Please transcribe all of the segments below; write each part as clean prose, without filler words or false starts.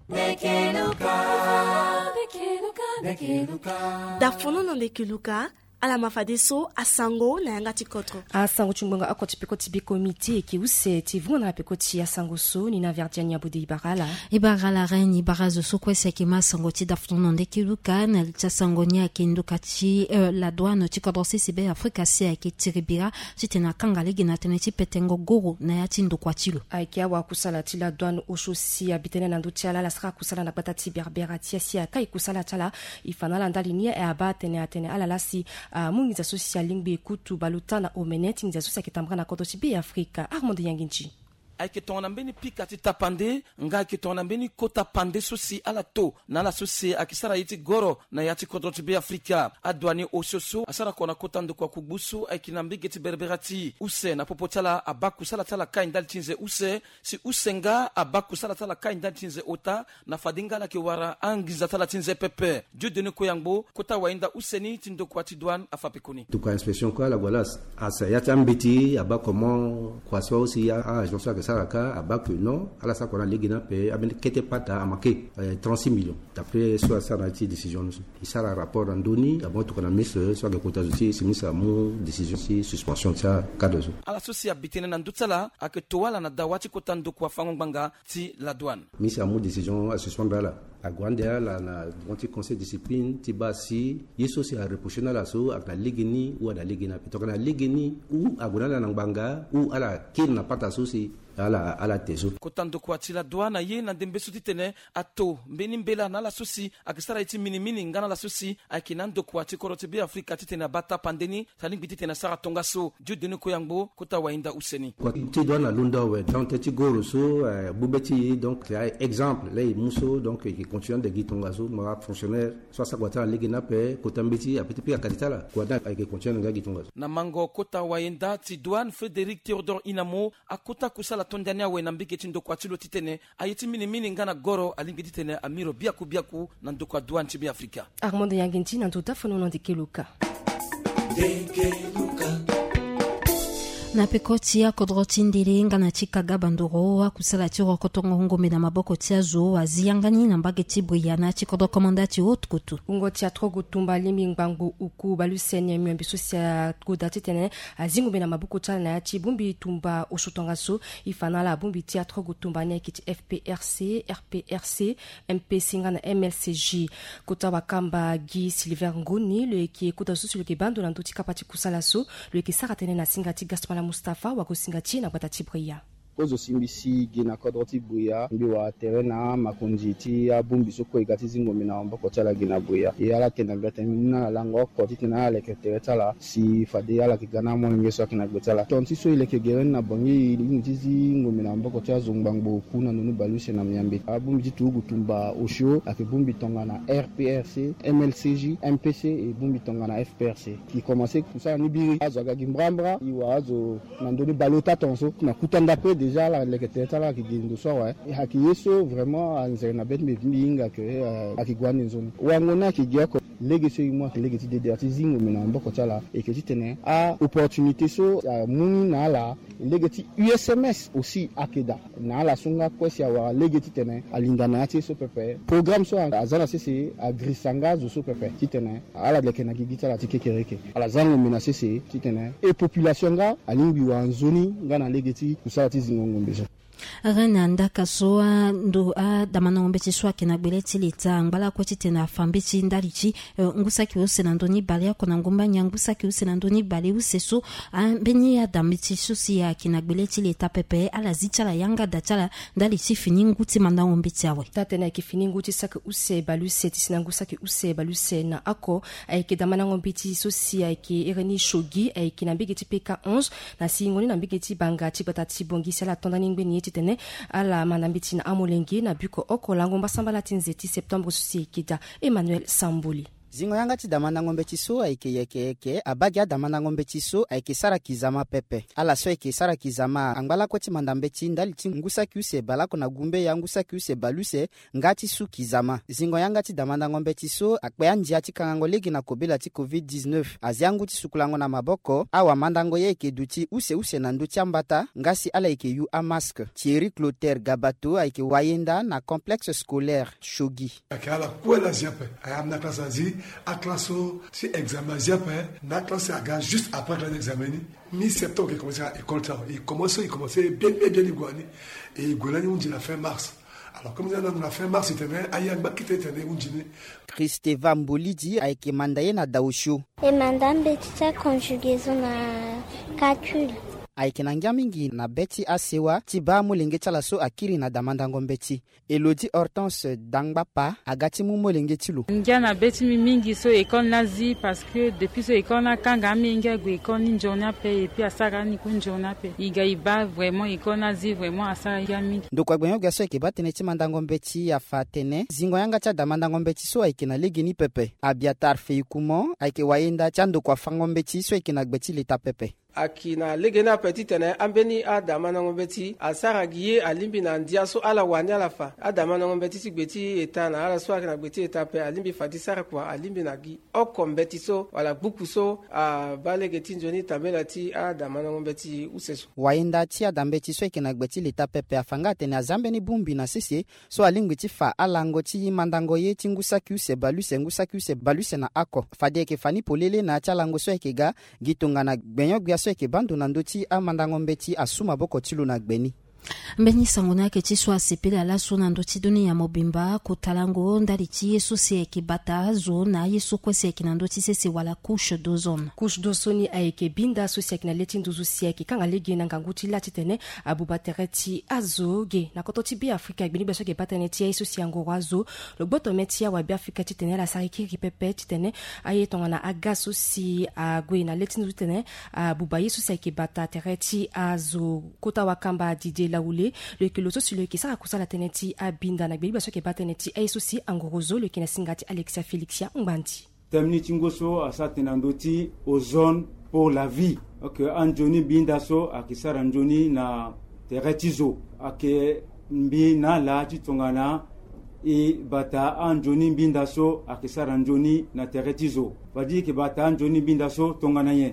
Dafono de Kiluka, ala mafadeso asango na yanga tikotro. Asango chumbonga akoti pekoti bikomiti ki use tivuna na pekoti asango so ni na verdiania bude ibarala. Ibarala reine ibarazo so kwese ki masango ti dafono de Kiluka na tsasangonia ki ndukati la douane ti kodrosi sibe Afrika sia ki tiribira titena kangale gina teneti petengo goro na yati ndokwatilo. Aikia wa kusala ti la douane oshosi abitene na ndutiala la sra kusala na batati berbera ti sia kai kusala tala ifana ndalinia e abatene atene ala lasi mungiza social lingbe kutu balutana omenet ngiza social kitambra na koto tibi Afrika Armand Yanginchi aike tona mbeni pika ti tapande nga aike tona mbeni kota pande sosi ala to na la sosi akisara yiti goro na yati kodro tibi Afrika adwani ososo asara kona kota ndo kwa kubusu aike na mbige ti berberati use na popotala abaku sala tala kai ndal tinze use si usenga abaku sala tala kai ndal tinze ota na fadinga la ke wara angiza tala tinze pepe dieu de ko yangbo kota wainda useni tindo kwa ti douane afapekoni to kwa inspection kwa la voilà asa yati ambiti abakomo kwa so aussi a agence Saraka à Baku non à la sakona ligina pe avec kete pata a marqué 36 millions d'après soit ça la décision il ça le rapport en doni avant tout qu'on a mis sur le quota aussi c'est mis ça mon décision si suspension ça cadre à la socia bitene na ndutala aketoala na dawati kotando kwa fangonganga ti la douane mis ça mon décision à suspendre là à Gwandea la na conseil de discipline ti basi yeso c'est à reprocher na la so à la ligini ou à la ligina to kana ligini ou à gonala na banga ou à la kin na pata sosi ala teso kotando kwa tila douane ye na ndembe suti tene ato mbeni mbela na la sosi akisara iti mini ngana la sosi akinando kwa tikorote bi Afrika titena bata pandeni saling biti tena sara tonga so dieu de ko yangbo kota wainda useni kwa ti douane na lunda we donc ti goro so bubeti donc exemple les muso donc qui continue de gitonga so ma fonctionnaire soit ça kwata ligina pe kota mbiti apeti pika kaditala kwa da qui continue de gitonga na mango kota wainda ti douane Frédéric Théodore Inamo akota kusala tondania we na mbike tindo kwa tilo titene ayiti mini ngana goro alingi titene amiro biaku na ndoko douane tibi Afrika Armand Yanginchi na totafono de Kiluka na pekoti ya kodroti ndiri ngana chikaga bandoro wa kusala chiro kotongo ngombe na maboko tia zo aziyangani na mbageti buyana chikodo komandati otkutu ungo tia trogo tumba limi ngbango uku balusenya myambi sosia kodati tene azingombe na maboko tia na yati bumbi tumba oshotonga so ifana la bumbi tia trogo tumba ne kiti FPRC RPRC MPC ngana MLCJ kota wakamba Guy Silver Ngoni le qui écoute sur le kebando na ndoti kapati kusala so le qui saratene na singati Gaspard Mustafa wa kusingati na batati bria ozo simbisi gina kodroti buya mbi wa terena makonjiti ya bumbi soko igati zingomi na mboko chala gina buya yala tena beta na lango ko titina le ketetala si fade yala kigana mo ngeso akina betala tonti so ile kegeren na bangi ngizi ngomi na mboko cha zungbango kuna nunu baluse na myambi abumbi tugu tumba osho akibumbi tonga na RPRC MLCJ MPC et bumbi tonga na FPRC qui commençait kusa ni biri azo ga gimbrambra iwa azo nandoni balota tonso na kutanda pe déjà la leketala ki gindo so wa haki yeso vraiment anzena bet me vinga ke akigwani nzoni wangona ki giako legese moi ke legeti de artisingo mena mboko tala et que titene a opportunité so muni na la legeti USMS aussi akeda na la sunga kwesi wa legeti tene alingana ati so pepe programme so azana cc agrisanga so pepe titene ala lekena gigita la tikekereke ala zango mena cc titene et population ga alingi wa nzoni ngana legeti kusati ngombezo Rena ndaka soa ndo a damana ombeti soa kena gbeleti leta ngbala kwa titena fambeti ndarichi ngusa ki use na ndoni bale ya kona ngumba nyangusa ki use na ndoni bale use so beni ya dameti susi ya kena gbeleti leta pepe ala zichala yanga dachala ndarichi fini nguti manda ombeti awe tatena ki fini nguti saka use baluse tisina ngusa ki use baluse na ako aike damana ombeti susi aike ereni shogi aike na mbigeti PK11 na si ngoni na mbigeti banga tibata bongi sala tondani ngbe tene ala manambiti na amolengi na buko oko lango mbasamba la tinzeti septembre susi kida Emmanuel Samboli zingo yanga ti damanda ngombe ti so ayeke yeke abagi adamanda ngombe ti so ayeke sara kizama pepe ala so ayeke sara kizama angbala kue ti mandambe ti ndali ti ngusa ki use balako na gumbe ya ngusa ki use baluse nga ti su kizama zingo yanga ti damanda ngombe ti so akpe andia ti kangango legi na kobela ti covid-19 azi angu ti sukulango na maboko awamandango ye ayeke du ti use na ndö ti ambata nga si ala yeke yu amaske Thierry Clotaire Gabato ayeke wayenda na complexe scolaire Shogi ayeke ala kue la ziape ayam na classe azi aclasso si examen ziape na classe aga juste après classe examen mi-septembre il commençait à école il commençait bien iguani et igolani on la fin mars. Alors comme ça dans la fin mars c'était ayamba qui était né unjini Christeva Mbolidi ayeke manda ye na daosho e mandambe ti sa conjugaison na calcul ayeke na ngia mingi na be ti asewa ti ba molenge ti ala so akiri na damanda ngombe ti Elodie Hortense dangba pa aga ti mu molenge ti lo ngia na be ti mi mingi so école na zi parce que depuis so école na kanga mingi ague école ni nzoni ape et puis asara ni ku nzoni ape e ga e ba vraiment école na zi vraiment asara ngia mingi ndoko agbe nyoga so ayeke ba tënë ti manda ngombe ti afa tënë zingo yanga ti adamanda ngombe ti so ayeke na lege ni pepe Abiatar Feikumo ayeke wayenda ti andoko afa ngombe ti so ayeke na gbe ti leta pepe aki na lege na peti tene ambeni adama na ngombe ti asara giye alimbi na ndia so ala wani ala fa adama na ngombe ti gbeti eta na ala so akina gbeti eta pe alimbi fati sara kwa alimbi na gi okombe ti so wala buku so a balege ti njoni tambela ti adama na ngombe ti useso wayenda ti adambe ti so ayeke na gbe ti leta pepe afanga atene azambe ni bungbi na sese so alingbi ti fa alango ti mandango ye ti ngusa ki use baluse na ako fade ayeke fani polele na ti alango so ayeke ga gi tongana gbenyo gbia so ayeke bandu na ndö ti amanda ngombe ti asu maboko ti lo na gbeni mbeni sango na yeke ti so asepele ala so na ndö ti duni ya mobimba kotalango ndali ti ye so si ayeke bata azo na ye so kue si ayeke na ndö ti sese wala couche d'ozone ni ayeke binda so si ayeke na le ti nduzu si ayeke kanga lege na ngangu ti la titene abuba tere ti azo ge na koto ti Biafrika agbeni gbe so ayeke ba tënë ti aye so si angoro azo lo gbo tongana ti awa Biafrika titene ala sara kiri pepe titene aye tongana aga so si ague na le ti nduzu titene abuba ye so si ayeke bata tere ti azo kota wakamba Didier Laoulé le kilo so si le ki sara kusala tënë ti abinda na gbeni gbe so ayeke ba tënë ti aye so si angorozo le ki na singa ti Alexia Felixia Ngbandi temni ti ngoso asa tene na ndö ti ozone pour la vie ok anjoni binda so ayeke sara nzoni na tere ti zo ayeke mbi na ala ti tongana e bata anjoni binda so ayeke sara nzoni na tere ti zo fadi yeke bata anjoni binda so tongana ye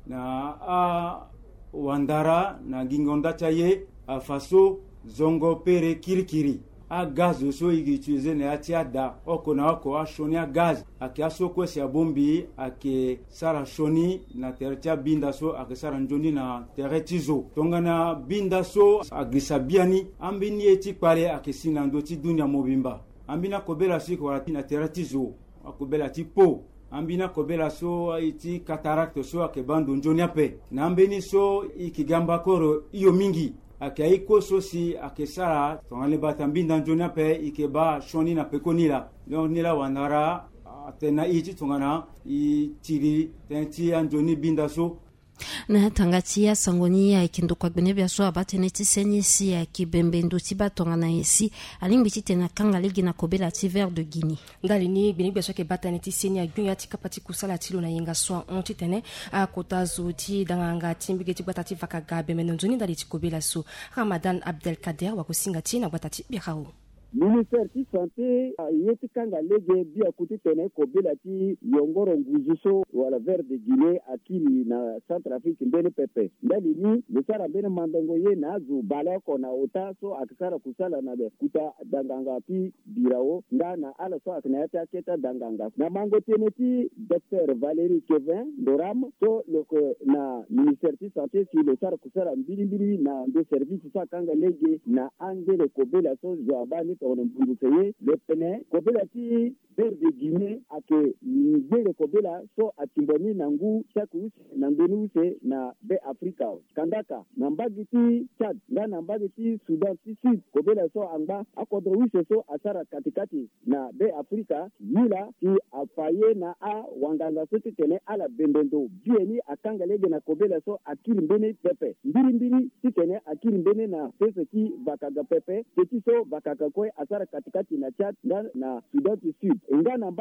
na wandara na gingonda ti aye afa so zongo pere kirikiri a gaz so yeke utilize na ya ti ada oko na oko ashoni a gaz ayeke aso kue si abongbi ayeke sara shoni na tere ti abinda so ayeke sara nzoni na tere ti zo tongana binda so agrisa biani ambini ye ti kpale ayeke si na ndö ti dunia mobimba ambini akobela so yeke wala na tere ti zo akobela ti po ambini akobela so ti cataracte so ayeke bandu nzoni ape na ambeni so yeke gamba koro iyo mingi ayeke aiko so si ayeke sara tongana bata mbinda nzoni ape yeke ba shoni na peko ni la donc ni la wandara atene na i ti tongana i tiri tënë ti anzoni binda so na tanga ti asango ni ayeke ndoko agbeni bia so aba tënë ti seni si ayeke bembe ndö ti ba tongana ye si alingbi ti tene akanga lege na kobela ti vert de Guinée ndali ni gbeni gbe so ayeke ba tënë ti seni agbio ya ti kapa ti kusala ti lo na yenga so ahon ti tene akota zo ti danganga ti mbege ti gbata ti vakaga bembe na nzoni ndali ti kobela so Ramadan Abdelkader wakosinga ti na gbata ti birao ministère ti santé ye ti kanga lege biaku ti tene kobela ti yongoro nguzu so wala vert de Guinée akiri na Centrafrique mbeni pepe ndali ni le sara mbeni mandongo ye na azo bale oko na ota so ayeke sara kusala na be kuta danganga ti birao nga na ala so ayeke na ya ti aketa danganga na mango tënë ti docteur Valérie Kevin Ndoram so loko na ministère ti santé si le sara kusala mbirimbiri na ndo service so akanga lege na angele kobela so zo abani mbunguseye le pene kobela ti vert de Guinée ake ngele kobela so atimboni na ngu chaque use na ndöni use na be Afrika kandaka na mbagi ti Chad nga na mbagi ti Sudan ti Sud kobela so angba akodro use so asara katikati na be Afrika yila ti afaye na a wanganga so ti tene ala bembendo bieni akanga lege na kobela so akiri mbeni pepe mbirimbiri ti tene akiri mbeni na pese ki vakaga pepe ti so vakaga kue asara katikati na Chad nga na Sudan ti Sud nga na mbage ti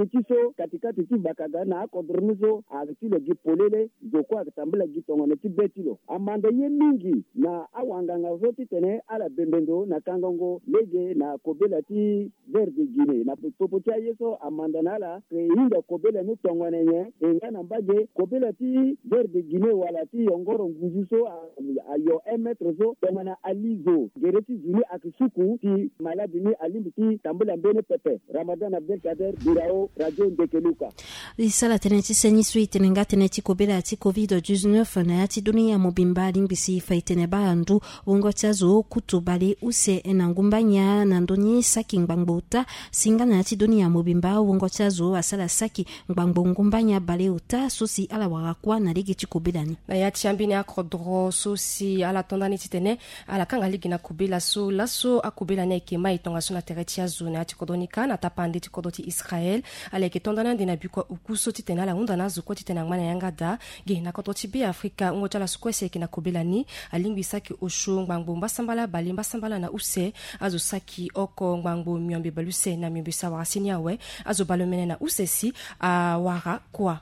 kutiso katikati ti bakaga na akodronizo akitilo gipolele zoko akitambula gitongone ti betilo amanda ye mingi na awanganga zoti tene ala bembendo na kangongo lege na kobela ti verde Guinée na popotia yeso amanda nala hinda kobela ni tongone nye engana mbaje kobela ti verde Guinée wala ti yongoro ngujuso ayo emetre zo tongana alizo gereti zuni akisuku ti malabini alimbiti tambula mbene pepe Ramadan Abdelkader Birao Radio Ndekeluka isala teneti senyi suite nenga teneti kobela ti COVID-19 na yati dunia mobimba limbisi faitene bandu wongotazo kutubale use enangumbanya na ndoni saki ngbangbuta singa na yati dunia mobimba wongotazo asala saki ngbangbungumbanya bale uta sosi ala wakwa na ligi ti kobelani na yati ambini akodro sosi ala tondani titene ala kanga ligi na kobela so laso akobela na ekema itonga so na tereti ya zone ati kodonika na tapande ti kodoti Israel ala ke tondana ndina bikwa ukuso titene ala unda na zuko titene ngmana yanga da ge na kodoti bi Afrika ngo chala sukwese ke na kobelani alingwi saki osho ngbangbo mbasambala bali mbasambala na use azo saki oko ngbangbo myombe baluse na myombe sawa sinyawe azo balomene na usesi wara kwa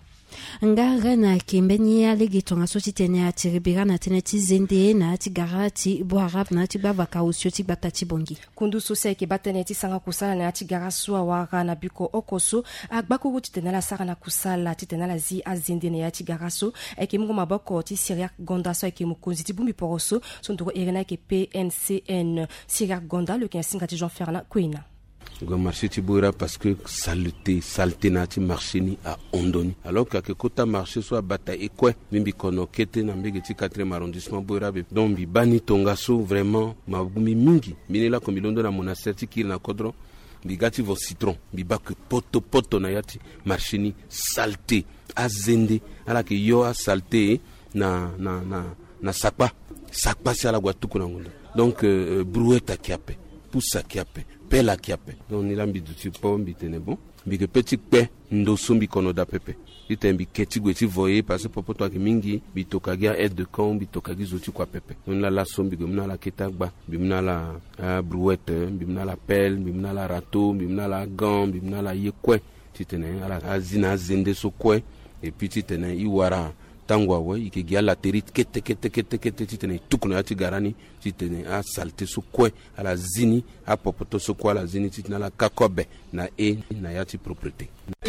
ngara na kembeni ya legi tonga soti tene ati ribira na tene ti zende na ati garati bo arab na ati bavaka usio ti batati bongi kundu sose ke batene ti sanga kusala na ati garasua wara na biko okoso agbako ti tene la sara na kusala ti tene la zi azende na ati garaso eke mungo maboko ti Syriac Gonda so eke mukonzi ti bumbi poroso so ndoro erena ke PNCN Syriac Gonda le kinsinga ti Jean Fernand Queen go marché ti boira parce que saleté na ti marché ni a ondoni alors que kota marché so bata ekwe mimbi kono kete na mbege ti 4e arrondissement boira be donc bi bani tonga so vraiment mabumi mingi minela ko milondo na monastère ti kir na kodro bi gati vo citron bi bak poto na yati marché ni saleté azende ala ke yo a saleté na sakpa si ala guatuku na ngondo donc brouette kiape poussa kiape pela kiape donc ni lambi du tipo mbitene bon mbike petit pe ndo sombi kono da pepe itembi keti gweti voyer parce que popoto ki mingi bitokagi aide de camp bitokagi zoti kwa pepe on la sombi gomna la ketagba bimna la brouette bimna la pelle bimna la râteau bimna la gant bimna la yekwe titene ala azina zende so kwe et puis titene iwara tangwa we ikegi la terite kete titene tukuna ati garani titene a salte so kwe ala zini a popoto so kwa la zini titene la kakobe na na yati propriété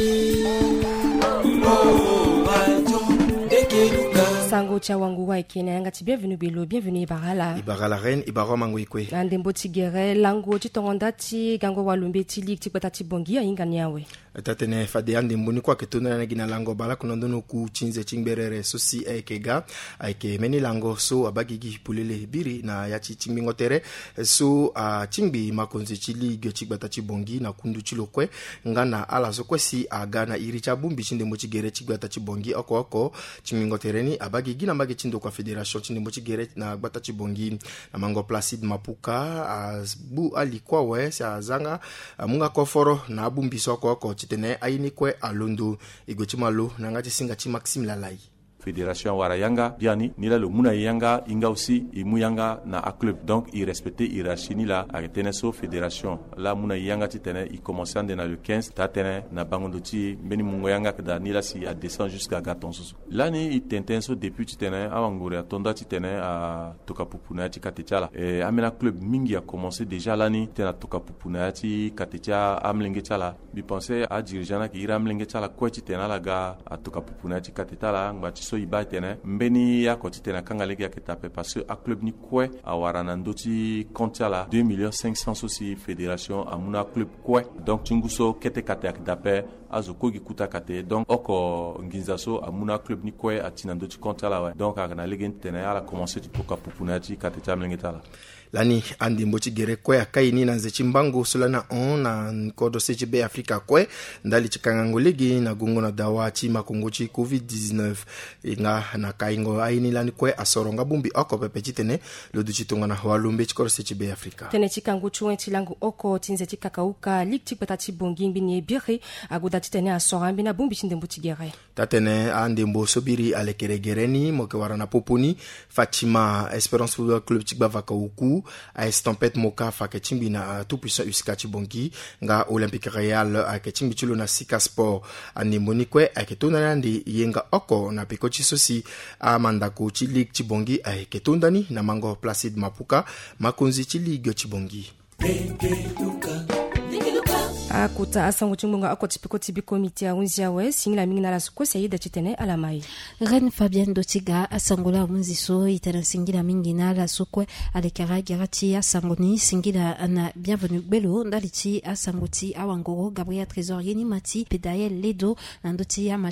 sango cha wangu wa ikene yanga ti bienvenue Ibarala reine Ibaro mangoikwe ande mboti gere lango ti tongonda ti gango walumbe ti lik ti kwata ti bongi ainga nyawe tatene fade ande mbuni kwa ketona na gina lango bala kunondono ku chinze chingberere sosi ekega aike meni lango so abagigi pulele biri na yachi chimbingo tere so chingbi makonzi chili gyochi gbata chi bongi na kundu chilokwe ngana ala so kwesi agana iri cha bumbi chinde mochi gere chigbata chi bongi oko chimbingo tereni abagigi na magi chindo kwa federation chinde mochi gere na gbata chi bongi na mango Placide Mapuka bu alikwa we sa zanga munga koforo na bumbi soko tene aini kwe alondo igochimalo nangati singa chi Maxime Lalai Fédération Warayanga Biani nila le muna yanga inga aussi imuyanga na a club donc il respectait hiérarchie ni la areteneso fédération la muna yanga titene il commençait dans le 15 tatene na bangondoti beni mungo yanga da nila si a descend jusqu'à Gatonso là ni il tentenso depuis titene awangore tonda titene a tokapupuna ti katechala et amena club mingi a commencé déjà là ni tena tokapupuna ti katecha amlenge chala bi penser à dirigeant ki ira amlenge chala ko titena la ga a tokapupuna ti katechala ngba so iba tene mbeni ya koti tena kangalege ya ketape parce que a club ni kwe a warana ndoti kontiala 2,500,000 aussi fédération amuna club kwe donc tinguso kete kate ya ketape azo kogi kuta kate donc oko nginzaso amuna club ni kwe atina ndoti kontiala ouais donc agana lege tene ala commencer tutoka pupunati kate chamlengetala lani andi mbochi gere kwe akaini na nzechimbango solana na kodo CGB Afrika kwe ndali chikangango legi na gungo na dawachi makongochi COVID-19 inga na kaingo aini lani kwe asoronga bumbi oko pepe tene lodu chitonga na walumbe chikoro CGB Afrika tene chikango chuwe chilangu oko tinze chikakauka lik chipata chibongi mbini bire aguda tene asorambi na bumbi chinde mbochi gere tatene andi mbo sobiri alekeregereni moke warana poponi Fatima Esperance Football Club chikbavaka uku Bandundu a estampette moka fa ke chimbi na tout puissant usika chibongi nga Olympique Real a ke chimbi chulo na Sika Sport ani monikwe a ke tona ndi yenga oko na piko chisosi a mandako chilik chibongi a ke tondani na mango Placide Mapuka makonzi chilig chibongi akuta asango chimbonga akotipiko tibi komite ya unzi yawe singila mingi nala sukosi ya yida chitene alamai Ren Fabien Dotiga asangola unzi so itana singila mingi nala sukwe alekara gerati asangoni singila na bienvenue belo ndalichi asangoti awangoro Gabriel Trésor Yeni Mati Pedael Ledo nandoti ya